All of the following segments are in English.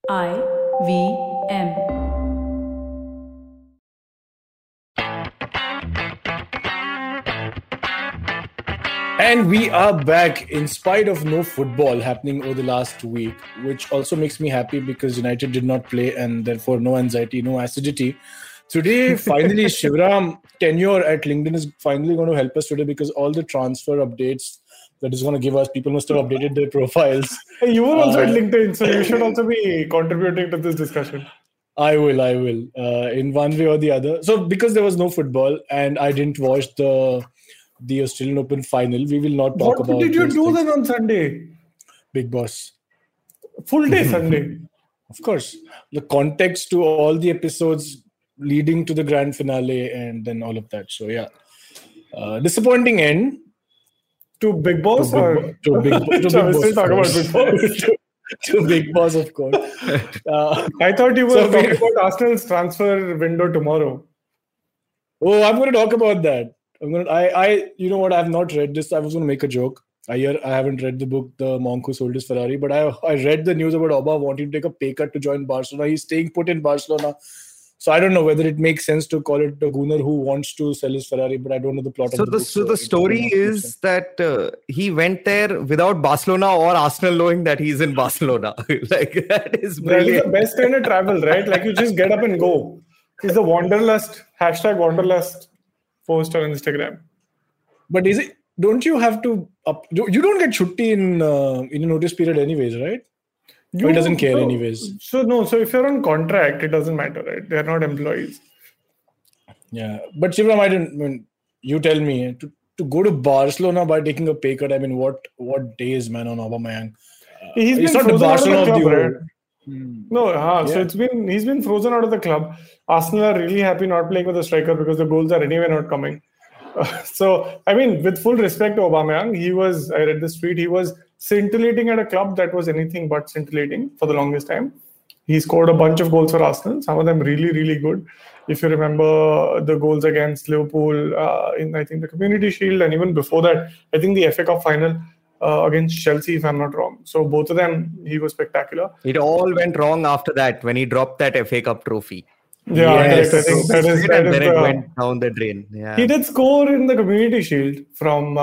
IVM. And we are back in spite of no football happening over the last week, which also makes me happy because United did not play and therefore no anxiety, no acidity. Today, finally, Shivram tenure at LinkedIn is finally going to help us today because all the transfer updates that is going to give us, people must have updated their profiles. Hey, you were also at LinkedIn, so you should also be contributing to this discussion. I will, in one way or the other. So because there was no football and I didn't watch the Australian Open final, we will not talk about. What did you do then on Sunday? Big Boss. Full day Sunday. Of course. The context to all the episodes leading to the grand finale and then all of that. So, yeah. Disappointing end. To Big Boss to Big Boss. Still talk about Big Boss. to Big Boss, of course. I thought you were talking about Arsenal's transfer window tomorrow. Oh, I'm going to talk about that. You know what? I have not read this. I was going to make a joke. I haven't read the book, The Monk Who Sold His Ferrari, but I read the news about Oba wanting to take a pay cut to join Barcelona. He's staying put in Barcelona. So I don't know whether it makes sense to call it a gooner who wants to sell his Ferrari, but I don't know the plot of the book. So the story is that he went there without Barcelona or Arsenal knowing that he's in Barcelona. Like that is brilliant. That is the best kind of travel, right? Like you just get up and go. It's the Wanderlust, #Wanderlust post on Instagram. But is it? Don't you have to? You don't get chutti in a notice period, anyways, right? He doesn't care anyways. So if you're on contract, it doesn't matter, right? They're not employees. Yeah, but Shivram, you tell me to go to Barcelona by taking a pay cut. I mean, what days, man, on Aubameyang? He's not the Barcelona of the club, right? So he's been frozen out of the club. Arsenal are really happy not playing with a striker because the goals are anyway not coming. So, I mean, with full respect to Aubameyang, I read this tweet, he was scintillating at a club that was anything but scintillating for the longest time. He scored a bunch of goals for Arsenal, some of them really, really good. If you remember the goals against Liverpool in, I think, the Community Shield, and even before that, I think the FA Cup final against Chelsea, if I'm not wrong. So both of them, he was spectacular. It all went wrong after that when he dropped that FA Cup trophy. Yeah, yes. I think that is it went down the drain. Yeah. He did score in the Community Shield from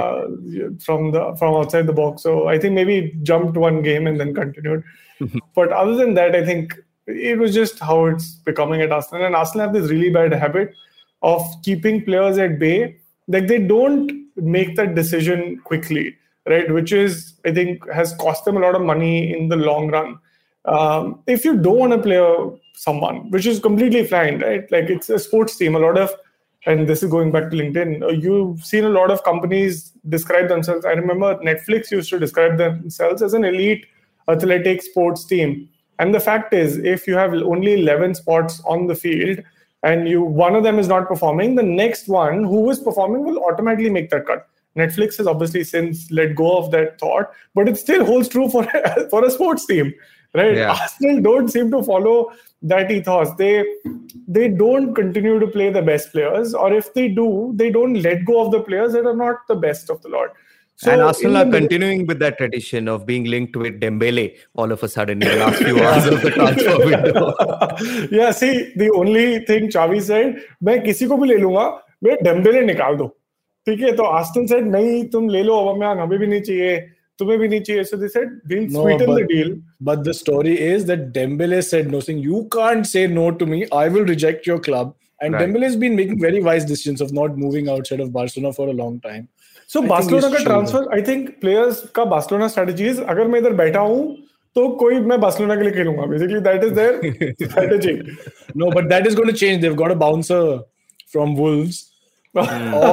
outside the box. So I think maybe jumped one game and then continued. But other than that, I think it was just how it's becoming at Arsenal. And Arsenal have this really bad habit of keeping players at bay. Like they don't make that decision quickly, right? Which is, I think, has cost them a lot of money in the long run. If you don't want to play someone, which is completely fine, right? Like it's a sports team. And this is going back to LinkedIn, you've seen a lot of companies describe themselves. I remember Netflix used to describe themselves as an elite athletic sports team. And the fact is, if you have only 11 spots on the field and one of them is not performing, the next one who is performing will automatically make that cut. Netflix has obviously since let go of that thought, but it still holds true for a sports team. Right, yeah. Arsenal don't seem to follow that ethos. They don't continue to play the best players, or if they do, they don't let go of the players that are not the best of the lot. So and Arsenal are continuing with that tradition of being linked with Dembele all of a sudden in the last few hours of the transfer window. Yeah, see, the only thing Xavi said, मैं किसी को भी ले लूंगा, मैं Dembele निकाल दो. ठीक है, तो Arsenal said, नहीं, तुम ले लो Aubameyang, हमें भी नहीं चाहिए. So they said, we'll sweeten the deal. But the story is that Dembele said no, saying, you can't say no to me. I will reject your club. And right. Dembele has been making very wise decisions of not moving outside of Barcelona for a long time. So Barcelona ka transfer, I think players ka Barcelona strategy is, agar मैं इधर बैठा हूँ, तो मैं Barcelona के लिए खेलूंगा. Basically, that is their strategy. No, but that is going to change. They've got a bouncer from Wolves. Or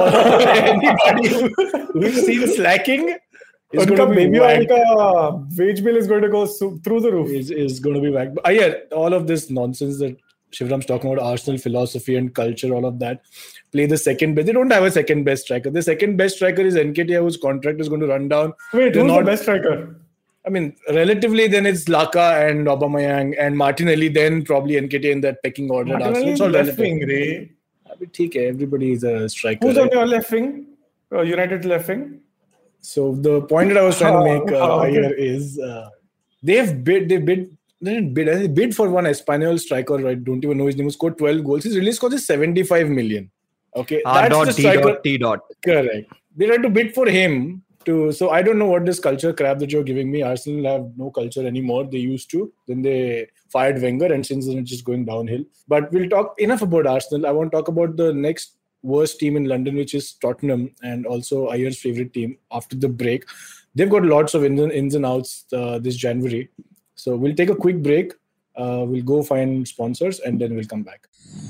anybody who's seen slacking. Baby oil ka wage bill is going to go through the roof. Is going to be back. But yeah, all of this nonsense that Shivram's talking about, Arsenal philosophy and culture, all of that, play the second best. They don't have a second best striker. The second best striker is Nketiah, whose contract is going to run down. Wait, who's the best striker? I mean, relatively, then it's Laka and Aubameyang and Martinelli, then probably Nketiah in that pecking order. Martinelli is left wing, Ray. Everybody is a striker. Who's on your left wing? United left wing? So the point that I was trying to make here is they've bid Then bid for one Espanyol striker. I don't even know his name. Who scored 12 goals. His release cost is 75 million. Okay, that's the striker. T. Correct. They tried to bid for him. So I don't know what this culture crap that you're giving me. Arsenal have no culture anymore. They used to. Then they fired Wenger, and since then it's just going downhill. But we'll talk enough about Arsenal. I want to talk about the next worst team in London, which is Tottenham, and also Ayer's favorite team after the break. They've got lots of ins and outs this January. So we'll take a quick break. We'll go find sponsors, and then we'll come back.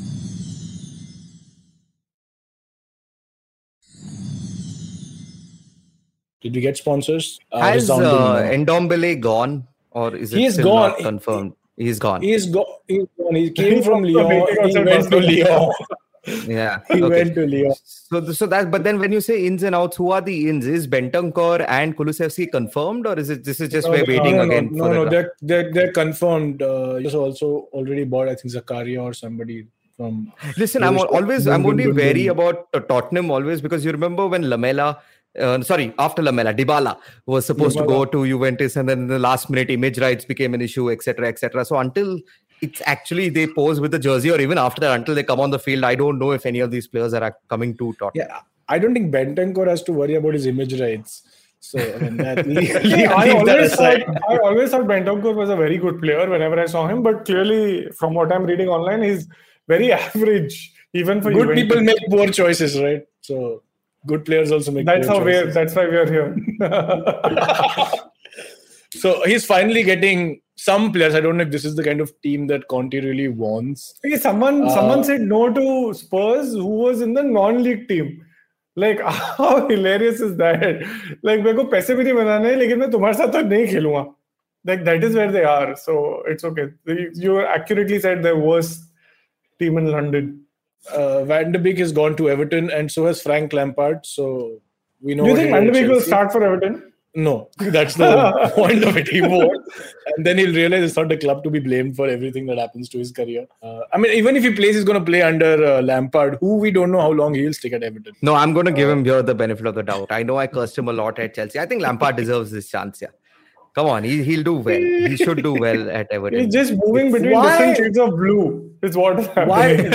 Did we get sponsors? Has Ndombele gone, or is it still not confirmed? He's gone. He's gone. He came from Lyon. He went to Lyon. Yeah, he went to Lyon. So that. But then when you say ins and outs, who are the ins? Is Bentancur and Kulusevski confirmed, or is this just we're waiting again? No, they're confirmed. He also already bought, I think, Zakaria or somebody from. Listen, I'm only wary about Tottenham always, because you remember when after Lamela, Dybala was supposed to go to Juventus, and then in the last minute image rights became an issue, etc., etc. So until it's actually they pose with the jersey, or even after that, until they come on the field, I don't know if any of these players are coming to Tottenham. Yeah, I don't think Bentancur has to worry about his image rights. So I mean, I always thought Bentancur was a very good player whenever I saw him, but clearly from what I'm reading online, he's very average, even for good people make poor choices, right? So good players also make that's poor choices. That's why we're here. So he's finally getting some players. I don't know if this is the kind of team that Conte really wants. Okay, someone said no to Spurs, who was in the non-league team. Like, how hilarious is that? Like, मेरे को पैसे भी नहीं बनाने हैं, लेकिन मैं तुम्हारे साथ तो नहीं खेलूंगा. Like, that is where they are. So it's okay. You accurately said the worst team in London. Van de Beek has gone to Everton, and so has Frank Lampard. So we know. Do you think Van de Beek will start for Everton? No, that's the point of it. He won't, and then he'll realize it's not the club to be blamed for everything that happens to his career. I mean, even if he plays, he's going to play under Lampard, who we don't know how long he'll stick at Everton. No, I'm going to give him here the benefit of the doubt. I know I cursed him a lot at Chelsea. I think Lampard deserves this chance. Yeah, come on, he'll do well. He should do well at Everton. He's just moving between different shades of blue. Is what is happening.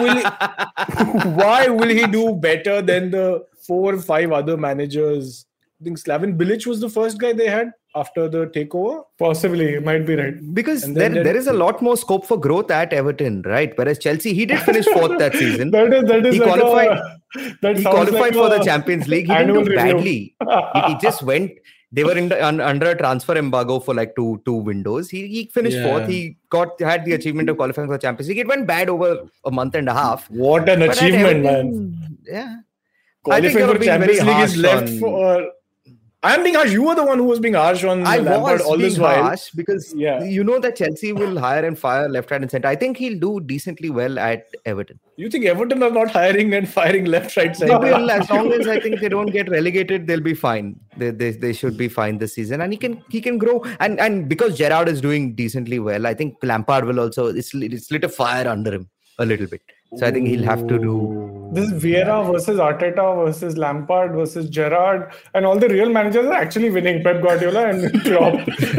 Why will he do better than the 4 or 5 other managers? I think Slaven Bilic was the first guy they had after the takeover. Possibly, might be right. Because there is a lot more scope for growth at Everton, right? Whereas Chelsea, he did finish 4th that season. He qualified for the Champions League. He didn't do badly. He just went. They were under a transfer embargo for like two windows. He finished 4th. He had the achievement of qualifying for the Champions League. It went bad over a month and a half. What an achievement, man! Yeah, qualifying for Champions League is left for. I'm being harsh. You were the one who was being harsh on Lampard all this while. Harsh because you know that Chelsea will hire and fire left, right, and centre. I think he'll do decently well at Everton. You think Everton are not hiring and firing left, right, centre? They will, as long as I think they don't get relegated, they'll be fine. They should be fine this season, and he can grow. And because Gerrard is doing decently well, I think Lampard will also. It's lit a fire under him a little bit. So I think he'll have to do. This is Vieira versus Arteta versus Lampard versus Gerrard, and all the real managers are actually winning. Pep Guardiola and Klopp.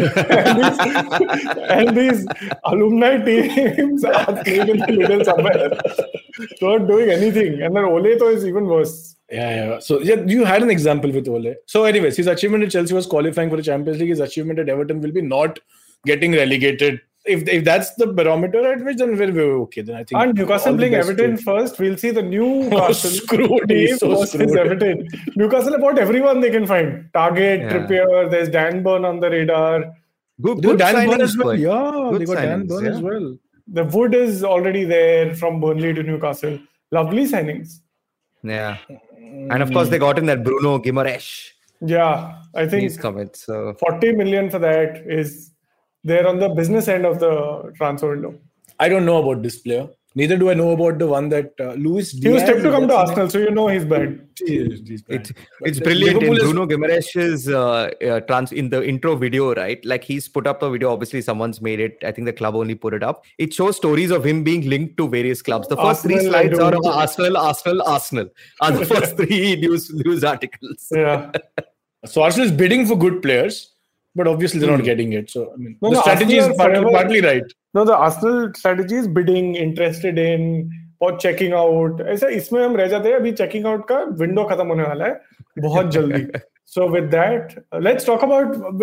and these alumni teams are playing in the middle somewhere, not doing anything. And then Ole is even worse. Yeah. So you had an example with Ole. So anyways, his achievement at Chelsea was qualifying for the Champions League. His achievement at Everton will be not getting relegated. If that's the barometer at which, then we're okay. Then I think. And Newcastle playing Everton first, we'll see the Newcastle team versus Everton. Newcastle about everyone they can find. Target, Trippier. There's Dan Burn on the radar. Good Dan Burn as well. Yeah, they got Dan Burn as well. The Wood is already there from Burnley to Newcastle. Lovely signings. Yeah, and of course they got in that Bruno Guimaraes. Yeah, I think he's coming. So 40 million for that is. They're on the business end of the transfer window. I don't know about this player. Neither do I know about the one that Luis Diaz. He was tipped to come to Arsenal, so you know he's bad. He's bad. It's brilliant in Bruno Guimaraes' in the intro video, right? Like he's put up a video. Obviously, someone's made it. I think the club only put it up. It shows stories of him being linked to various clubs. The first 3 slides are of Arsenal are the first 3 news articles. Yeah. So Arsenal is bidding for good players. but obviously they're not getting it. So I mean, No, the strategy is partly right. No, the Arsenal strategy is bidding, interested in, और checking out. ऐसा इसमें हम रह जाते हैं. अभी checking out का window खत्म होने वाला है बहुत जल्दी. So with that, let's talk about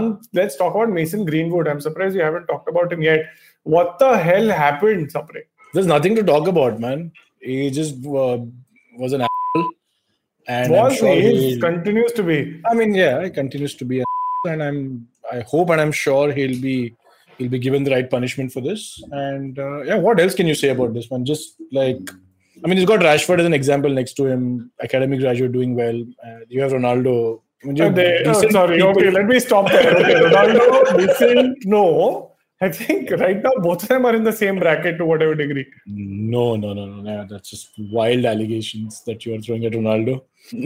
Mason Greenwood. I'm surprised you haven't talked about him yet. What the hell happened, Sapre? There's nothing to talk about, man. He just was an asshole. And I'm sure he continues to be. I mean, yeah, he continues to be an asshole, and I hope and I'm sure he'll be given the right punishment for this. And yeah, what else can you say about this one? Just like, I mean, he's got Rashford as an example next to him, academic graduate doing well. You have Ronaldo. Okay, let me stop there. Okay, Ronaldo, decent, no. I think right now both of them are in the same bracket to whatever degree. No. That's just wild allegations that you are throwing at Ronaldo.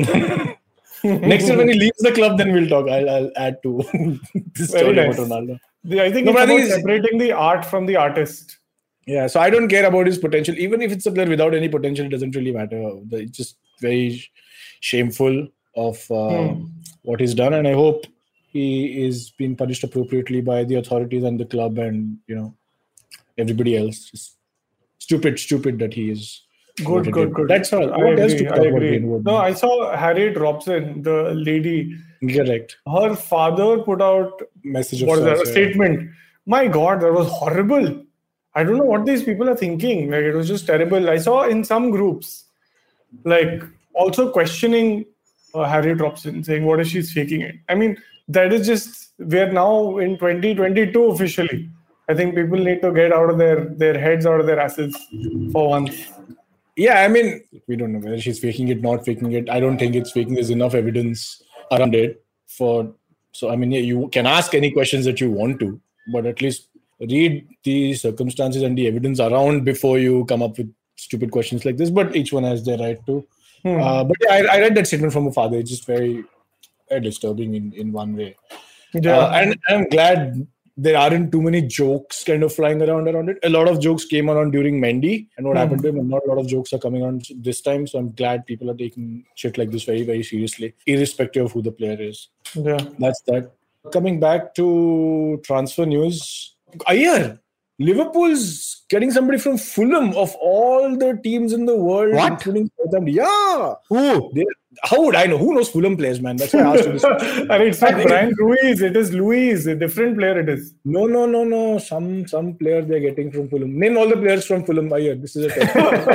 Next year when he leaves the club, then we'll talk. I'll add to this story about Ronaldo. I think it's about separating the art from the artist. Yeah, so I don't care about his potential. Even if it's a player without any potential, it doesn't really matter. It's just very shameful of what he's done, and I hope he is being punished appropriately by the authorities and the club and everybody else. Just stupid that he is. Good. That's all. I agree. No, I saw Harriet Robson, the lady. Correct. Her father put out a statement. My God, that was horrible. I don't know what these people are thinking. Like, it was just terrible. I saw in some groups, like, also questioning Harriet Robson, saying, what is she faking it? I mean, that is just, we're now in 2022 officially. I think people need to get out of their heads out of their asses for once. Yeah, I mean, we don't know whether she's faking it, not faking it. I don't think it's faking. There's enough evidence around it so I mean, yeah, you can ask any questions that you want to, but at least read the circumstances and the evidence around before you come up with stupid questions like this. But each one has their right to. But yeah, I read that statement from a father. It's just very, very disturbing in one way. Yeah. And I'm glad there aren't too many jokes kind of flying around it. A lot of jokes came on during Mendy and what happened to him, and not a lot of jokes are coming on this time. So I'm glad people are taking shit like this very, very seriously, irrespective of who the player is. Yeah. That's that. Coming back to transfer news, Ayer, Liverpool's getting somebody from Fulham of all the teams in the world, including Southampton. Yeah. Who? How would I know? Who knows Fulham players, man? That's why I asked you this. And it's not Brian Ruiz. It is Luis. A different player it is. No. Some player they're getting from Fulham. Name all the players from Fulham. This is a test.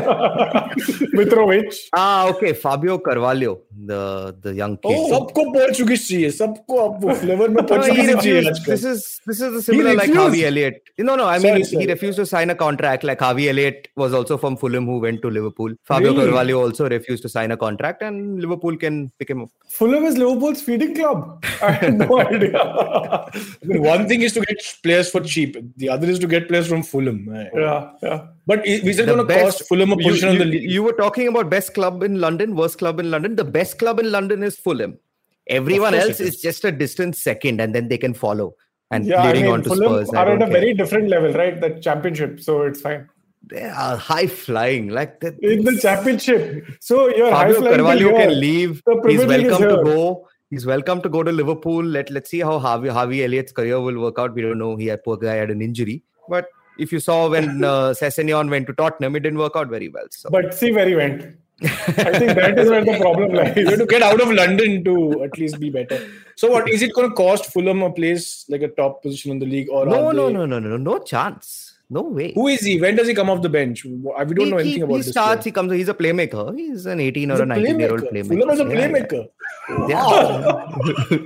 Mitrovic. Okay. Fabio Carvalho, the young kid. सबको Portuguese चाहिए. सबको अब flavor में Portuguese चाहिए. This is the similar like Harvey Elliott. No. I mean, he refused to sign a contract like Harvey Elliott was also from Fulham who went to Liverpool. Fabio Carvalho also refused to sign a contract, and Liverpool can pick him up. Fulham is Liverpool's feeding club. I had no idea. I mean, one thing is to get players for cheap. The other is to get players from Fulham. Yeah. But is it going to cost Fulham a position on the league? You were talking about best club in London, worst club in London. The best club in London is Fulham. Everyone else is just a distant second, and then they can follow. And leading on to Fulham Spurs. are at a very different level, right? The championship, so it's fine. They are high flying like that. In the championship. So you're Fabio high flying. Carvalho can leave. He's welcome to go. He's welcome to go to Liverpool. Let's see how Harvey Elliott's career will work out. We don't know. Poor guy had an injury. But if you saw when Sessegnon went to Tottenham, it didn't work out very well. So. But see where he went. I think that is where the problem lies. You have to get out of London to at least be better. So what, is it going to cost Fulham a place, like a top position in the league? Or No chance. No way. Who is he? When does he come off the bench? We don't know anything about this. He starts, he comes, he's a playmaker. He's an 18 or a 19-year-old playmaker. Fulham is a playmaker. Yeah.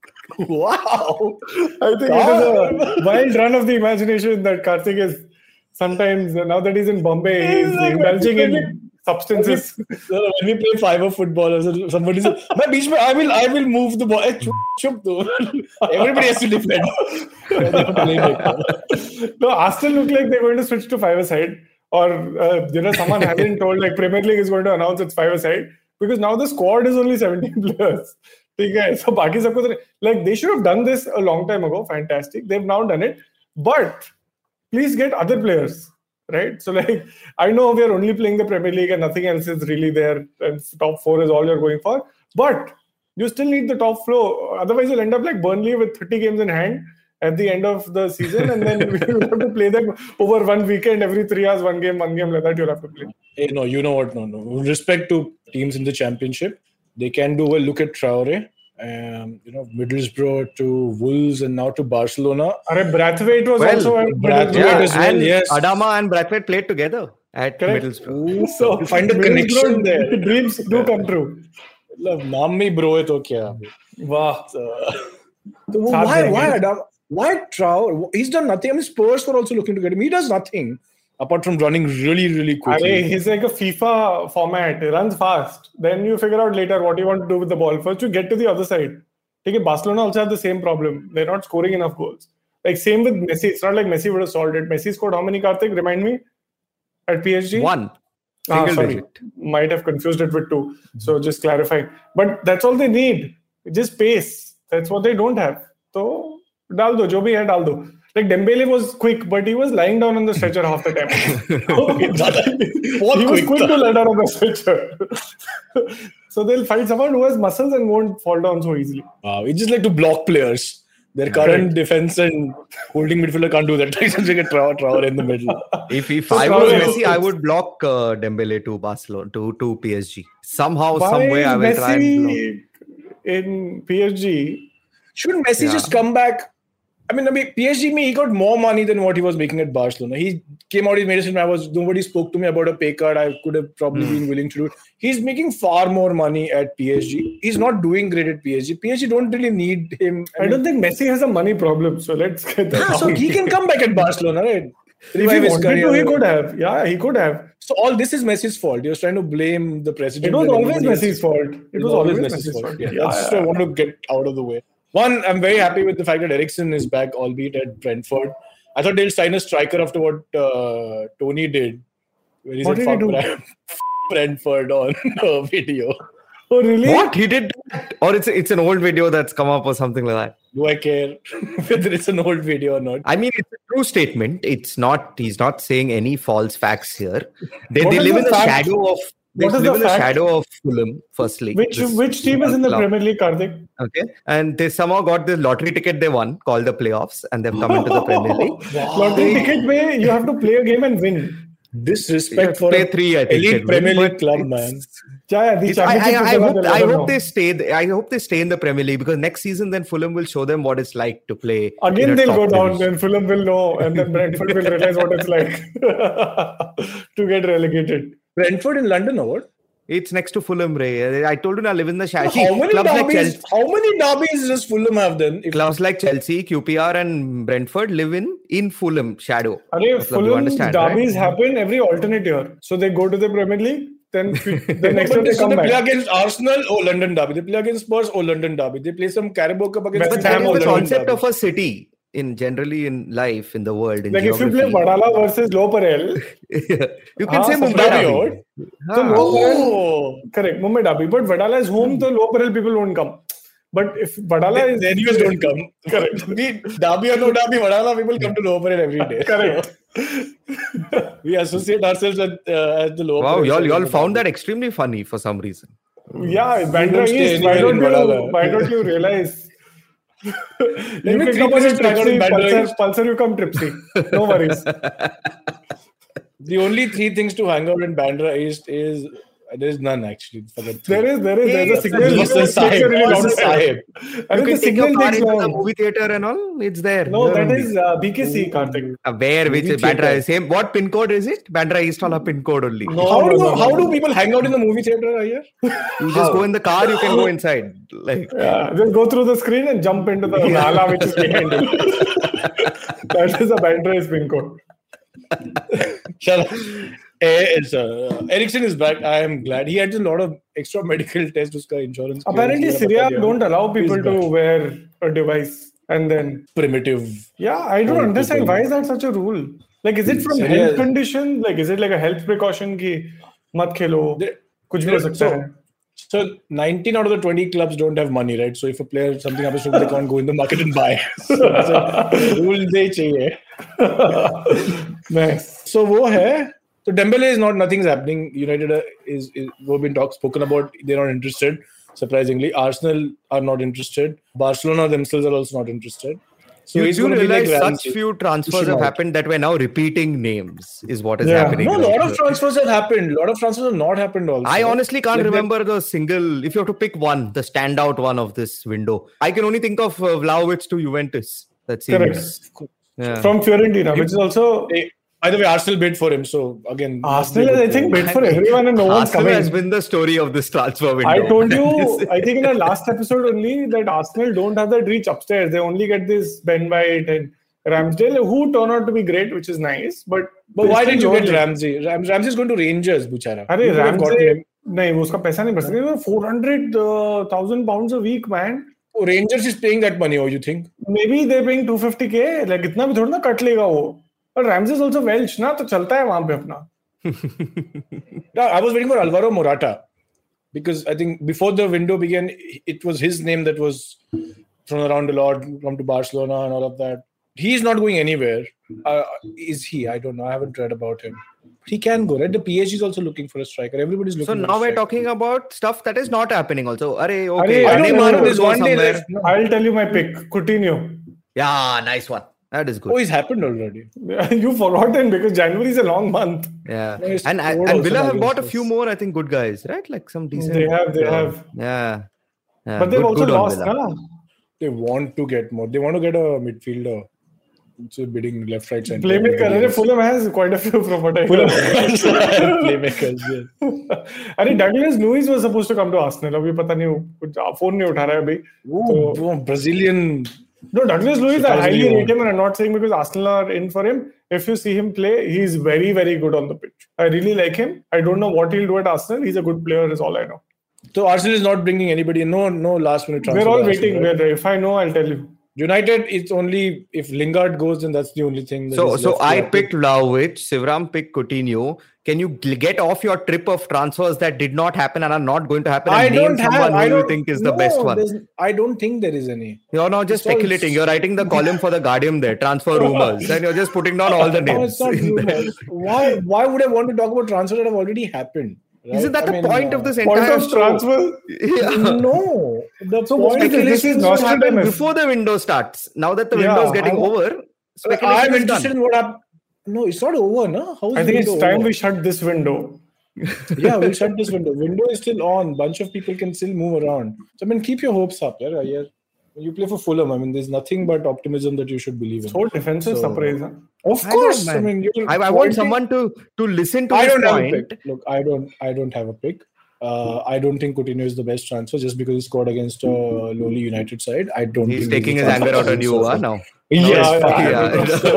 Wow. I think it is a wild run of the imagination that Karthik is sometimes, now that he's in Bombay, he's indulging in substances. When we play fiver football, or somebody says, I will move the ball. Everybody has to defend. No, Arsenal look like they're going to switch to five-a-side. Or, someone hasn't told, like, Premier League is going to announce it's five-a-side. Because now the squad is only 17 players. So, like, they should have done this a long time ago. Fantastic. They've now done it. But please get other players. Right? So, like, I know we are only playing the Premier League and nothing else is really there, and top four is all you're going for. But You still need the top flow. Otherwise, you'll end up like Burnley with 30 games in hand at the end of the season, and then we will have to play them over one weekend, every 3 hours, one game like that you'll have to play. Hey, no, you know what? No. With respect to teams in the Championship, they can do well. Look at Traore. Middlesbrough to Wolves and now to Barcelona. Braithwaite was also at Braithwaite as well, yes. Adama and Braithwaite played together at Middlesbrough. So you find a connection there. Dreams do come true. नाम में bro है तो क्या? Wow. Why Adama? Why Traore? He's done nothing. I mean, Spurs were also looking to get him. He does nothing apart from running really, really quickly. He's like a FIFA format. He runs fast. Then you figure out later what you want to do with the ball. First, you get to the other side. Okay, Barcelona also have the same problem. They're not scoring enough goals. Like same with Messi. It's not like Messi would have solved it. Messi scored how many, Karthik? Remind me. At PSG? 1. Sorry. Might have confused it with 2. So just clarify. But that's all they need. Just pace. That's what they don't have. So, dal do. Jo bhi hai, dal do. Like Dembele was quick, but he was lying down on the stretcher half the time. He was quick to lie down on the stretcher. So they'll find someone who has muscles and won't fall down so easily. It's just like to block players. Their current defense and holding midfielder can't do that. It's just like a Traore in the middle. If I was Messi, I would block Dembele to Barcelona, to PSG. Somehow, some way, I will try and block. In PSG, shouldn't Messi just come back? I mean, PSG, he got more money than what he was making at Barcelona. He came out, he made a statement. Nobody spoke to me about a pay cut. I could have probably been willing to do it. He's making far more money at PSG. He's not doing great at PSG. PSG don't really need him. I don't think Messi has a money problem. So let's get that out. So he can come back at Barcelona, right? If he wanted to, he could have. Yeah, he could have. So all this is Messi's fault. He was trying to blame the president. It was always Messi's fault. It was always Messi's fault. Yeah. That's what I want to get out of the way. One, I'm very happy with the fact that Eriksen is back, albeit at Brentford. I thought they'll sign a striker after what Tony did. Where he said, fuck Brentford on a video. Oh, really? What? He did that? Or it's an old video that's come up or something like that? Do I care whether it's an old video or not? I mean, it's a true statement. It's not. He's not saying any false facts here. They live in the shadow of... They live in the shadow of Fulham, firstly. Which team is in the Premier League, Karthik? Okay. And they somehow got this lottery ticket they won, called the playoffs, and they've come into the Premier League. Wow. Lottery ticket where you have to play a game and win. Disrespect for play 3, I think, elite Premier League club, man. I hope they stay. I hope they stay in the Premier League because next season, then Fulham will show them what it's like to play. Again, they'll go down. Then Fulham will know, and then Brentford will realize what it's like to get relegated. Brentford in London or what? It's next to Fulham, Ray. I told you I live in the shadow. How many derbies does Fulham have then? Clubs like Chelsea, QPR and Brentford live in Fulham shadow. Fulham derbies happen every alternate year. So they go to the Premier League, then the next year they come back. They play against Arsenal, London derby. They play against Spurs, London derby. They play some Carabao Cup against West Ham. The concept of a city generally in life, in the world, in like geography. If you play Vadala versus Loparel, you can say Mumbai. Correct, Mumbai derby. But Vadala is home, so Loparel people won't come. But if Vadala the anyways don't come. Correct. Derby or no derby, Vadala people come to Loparel every day. Correct. We associate ourselves as the Loparel. Wow, y'all found that extremely funny for some reason. Yeah, Bandra East. Why don't you realize? You can come as Pulsar, you come Tripsy. No worries. The only 3 things to hang out in Bandra East is there's none actually. There is a signal. What's the Sahib? You can take your car into the movie theater and all. It's there. No, that is BKC, Karthik. Where? Which is Bandra? Same. What pin code is it? Bandra East wala pin code only. How do people hang out in the movie theater here? You just go in the car. You can go inside. Just go through the screen and jump into the nala which is behind you. That is a Bandra East pin code. Shut up. Eriksen is back. I am glad. He had a lot of extra medical tests. Uska insurance. Apparently, Syria don't allow people to wear a device and then primitive. Yeah, I don't understand. Why is that such a rule? Like, is it from health condition? Like, is it like a health precaution ki mat khelo? Kuch bhi ho sakta hai. So 19 out of the 20 clubs don't have money, right? So if a player something happens to them, they can't go in the market and buy. So rule they chahiye. Nice. So wo hai. So Dembele is nothing's happening. United is spoken about. They're not interested. surprisingly. Arsenal are not interested. Barcelona themselves are also not interested. So you he's do going to be realize like such Ramsey. few transfers have happened that we're now repeating names is what is Yeah. happening. No, a right lot of now. transfers have happened. A lot of transfers have not happened also. I honestly can't Like remember the single. If you have to pick one, the standout one of this window, I can only think of Vlahovic to Juventus. That seems. Correct. Yeah. From Fiorentina, which is also... By the way, Arsenal bid for him. So again, Arsenal has, I think, bid for everyone and no one's Arsenal coming. has been the story of this transfer window. I told you, I think in our last episode only, that Arsenal don't have that reach upstairs. They only get this Ben White and Ramsdale, who turn out to be great, which is nice. But why did you get Ramsey? Ramsey is going to Rangers, Buchara. अरे Ramsey, नहीं, वो उसका पैसा नहीं भर सकते. 400,000 pounds a week, man. Oh, Rangers is paying that money, or you think? Maybe they're paying 250k. Like इतना भी थोड़ा ना कट लेगा वो. But Ramsey is also Welsh, ना, तो चलता है वहाँ पे अपना. I was waiting for Alvaro Morata because I think before the window began, it was his name that was thrown around a lot, come to Barcelona and all of that. He's not going anywhere. Is he? I don't know. I haven't read about him. He can go, right? The PSG is also looking for a striker. Everybody's looking. So for now a we're striker. talking about stuff that is not happening. Also, okay. Neymar will is go one day somewhere. left. No. I'll tell you my pick, Coutinho. Yeah, nice one. That is good. Oh, it's happened already. You've forgotten because January is a long month. Yeah, No, it's and scored Villa also have bought a against few us. more, I think, good guys, right? Like some decent. They have. Yeah. But they've also good on lost, Villa. na? They want to get more. They want to get a midfielder. So bidding left, right, center. Playmaker. Fulham has quite a few from what I Fulham heard. has playmakers. Yeah. अरे Douglas Luiz was supposed to come to Arsenal. अभी पता नहीं कुछ phone नहीं उठा रहा है अभी. Oh, Brazilian. No, Douglas Luiz, I highly Surprisingly rate him, and I'm not saying because Arsenal are in for him. If you see him play, he's very, very good on the pitch. I really like him. I don't know what he'll do at Arsenal. He's a good player, is all I know. So Arsenal is not bringing anybody. No last minute transfer. We're all to Arsenal, waiting. right? If I know, I'll tell you. United, it's only if Lingard goes, then that's the only thing. That is So left I to picked Vlahovic, Sivram picked Coutinho. Can you get off your trip of transfers that did not happen and are not going to happen? And name someone who you think is the best one. I don't think there is any. You're not just speculating. You're writing the column for the Guardian there, transfer rumors, and you're just putting down all the No, names. it's not rumors. Why would I want to talk about transfers that have already happened? Right? Isn't that the point of this Point entire of show? transfer? Yeah. No. The So point speculation is is This should happen Nostradamus. before the window starts. Now that the Yeah, window is getting over, I'm speculation is interested done. in what happened. No, it's not over, no? How is I the think it's window time over? we shut this window. Yeah, we'll shut this window. Window is still on. Bunch of people can still move around. So, I mean, keep your hopes up. Yeah. You play for Fulham. I mean, there's nothing but optimism that you should believe in. So defensive surprise. Huh? Of course. I know, I man. mean, you're I want pointing- someone to listen to I this don't have a point. pick. Look, I don't have a pick. I don't think Coutinho is the best transfer just because he scored against a lowly United side. I don't He's think taking his the anger out on you transfer. now. Yeah.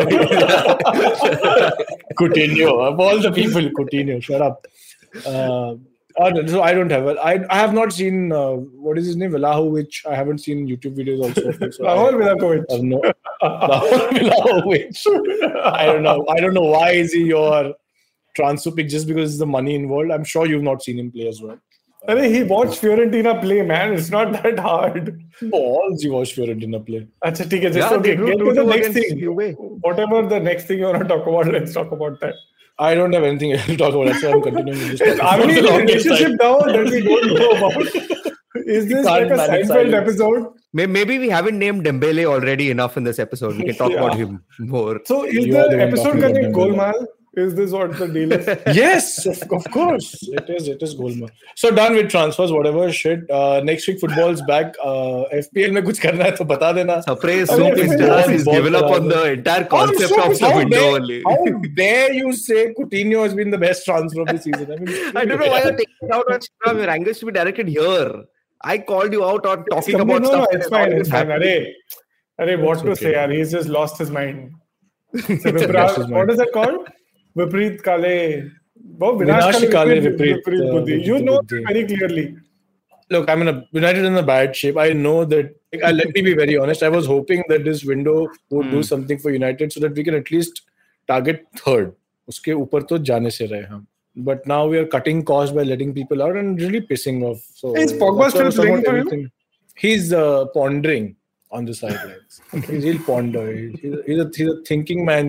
Coutinho, of all the people, Coutinho, shut up. So I don't have it. I have not seen what is his name, Vlahovic. I haven't seen YouTube videos also. So Rahul Vilakovic. I have no Vlahovic. I don't know why is he your transfer pick just because it's the money involved. I'm sure you've not seen him play as well. He watched Fiorentina play, man. It's not that hard. Balls you watch Fiorentina play. Achha, theek hai, just Yeah, okay. they drew Get to 2-2 the next against thing. Juve. Whatever the next thing you want to talk about, let's talk about that. I don't have anything else to talk about. That's why I'm continuing with this. Are we in a relationship now that we don't know about? Is this like a manage Seinfeld silence. episode? Maybe we haven't named Dembele already enough in this episode. We can talk about him more. So is You are the the one episode talking going to be about Golmaal? Is this what the deal is? Yes, of course. It is Golmaal. So done with transfers, whatever shit. Next week football's back. FPL में कुछ करना है तो बता देना. Surprise I soup mean, is FPL done. He's बहुत given up खराब on है. the entire concept of the window only. How dare you say Coutinho has been the best transfer of the season? I mean, I don't know why you're taking it out on Instagram. Your anger should be directed here. I called you out on talking about no, stuff. it's fine. It's fine. happening. Arey, what to okay. say? Yaar? He's just lost his mind. So Lost his mind. what is that called? Vipreet Kale. Vinash Kale Vipreet Buddhi. You know Buddhi. very clearly. Look, I'm United in a bad shape. I know that. Let me be very honest. I was hoping that this window would do something for United so that we can at least target third. Uske upar to jaane se rahe hum. But now we are cutting costs by letting people out and really pissing off. So Is Pogba that's why still playing for you? everything- He's pondering on the sidelines. He'll ponder. He's a thinking man's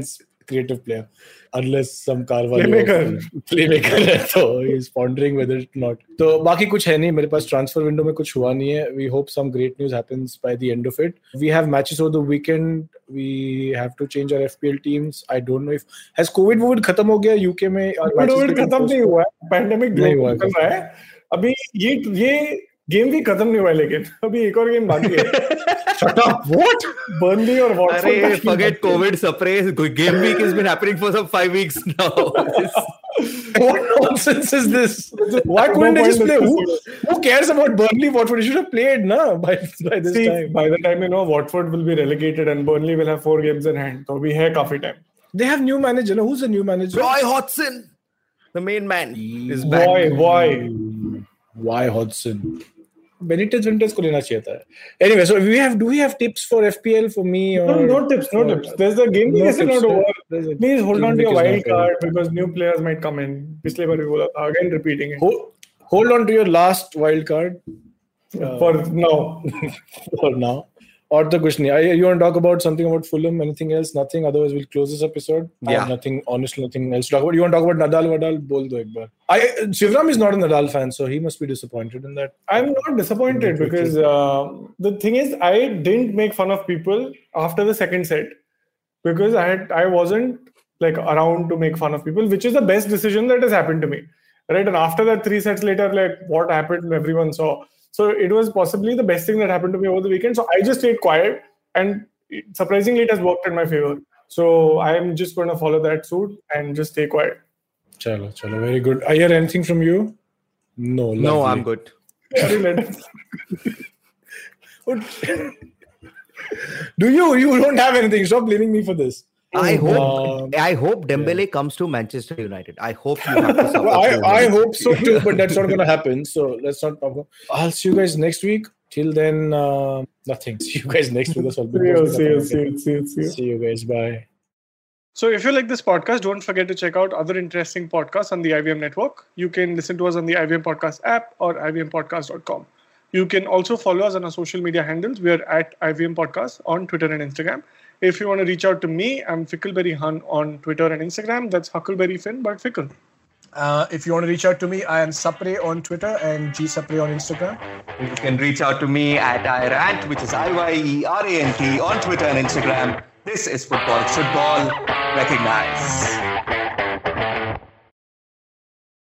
creative player. Unless some Playmaker है तो he is pondering whether or not. तो बाकी कुछ है नहीं मेरे पास transfer window में कुछ हुआ नहीं है. We hope some great news happens by the end of it. We have matches over the weekend. We have to change our FPL teams. I don't know if has COVID खत्म हो गया UK में. COVID खत्म नहीं हुआ है. Pandemic चल रहा है. अभी ये गेम भी खत्म नहीं हुआ है लेकिन अभी एक और गेम बाकी है. Shut up! What? Burnley or Watford? Arey, forget COVID suppress. Game week has been happening for some 5 weeks now. What nonsense is this? Why couldn't they just play? Who cares about Burnley? Watford should have played, na? By this time. By the time Watford will be relegated and Burnley will have 4 games in hand, so we have काफी time. They have new manager. No? Who's the new manager? Roy Hodgson, the main man, is back. Why Hodgson? Benitez को लेना चाहिए था. Anyway, so do we have tips for FPL for me? Or no tips. There's the game is not over. Please hold on to your wild card because new players might come in. पिछले बार भी बोला था. Again repeating it. Hold on to your last wild card for now. For now. Or the कुछ नहीं. You want to talk about something about Fulham? Anything else? Nothing. Otherwise, we'll close this episode. Yeah. Nothing. Honestly, nothing else to talk about. You want to talk about Nadal? बोल दो एक बार. Shivram is not a Nadal fan, so he must be disappointed in that. I'm not disappointed because the thing is, I didn't make fun of people after the second set because I wasn't like around to make fun of people, which is the best decision that has happened to me, right? And after that 3 sets later, like what happened, everyone saw. So it was possibly the best thing that happened to me over the weekend. So I just stayed quiet, and surprisingly, it has worked in my favor. So I am just going to follow that suit and just stay quiet. Chalo, very good. I hear anything from you? No, I'm good. Do you don't have anything? Stop blaming me for this. I hope Dembele comes to Manchester United. I hope you have to support. I hope so too, but that's not going to happen. So let's not talk about. I'll see you guys next week. Till then, nothing. See you guys next week. See you guys. Bye. So if you like this podcast, don't forget to check out other interesting podcasts on the IVM network. You can listen to us on the IVM Podcast app or ivmpodcast.com. You can also follow us on our social media handles. We are at IVM Podcast on Twitter and Instagram. If you want to reach out to me, I'm Fickleberry Hun on Twitter and Instagram. That's Huckleberry Finn, but Fickle. If you want to reach out to me, I am Sapre on Twitter and G Sapre on Instagram. You can reach out to me at IRANT, which is IYERANT on Twitter and Instagram. This is Football. Recognize.